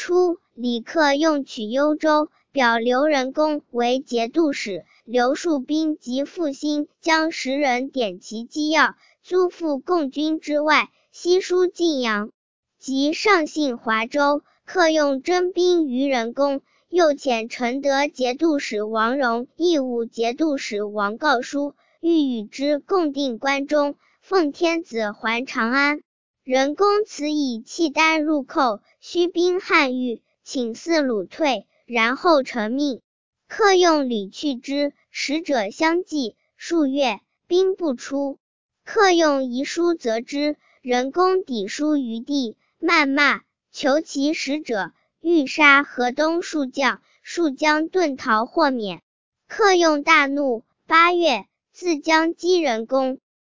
初，李克用取幽州，表刘仁恭为节度使，刘树斌及复兴将10人点其机要，租赴共军之外，悉书晋阳，即上信华州。克用征兵于仁恭，又遣承德节度使王荣、义务节度使王告书，欲与之共定关中，奉天子还长安。仁恭此以契丹入寇，须兵汉御，请嗣鲁退，然后成命。克用屡去之，使者相继，数月，兵不出。克用遗书责之，仁恭抵书于地，谩骂，求其使者，欲杀河东数将，数将遁逃豁免。克用大怒，8月，自将击仁恭。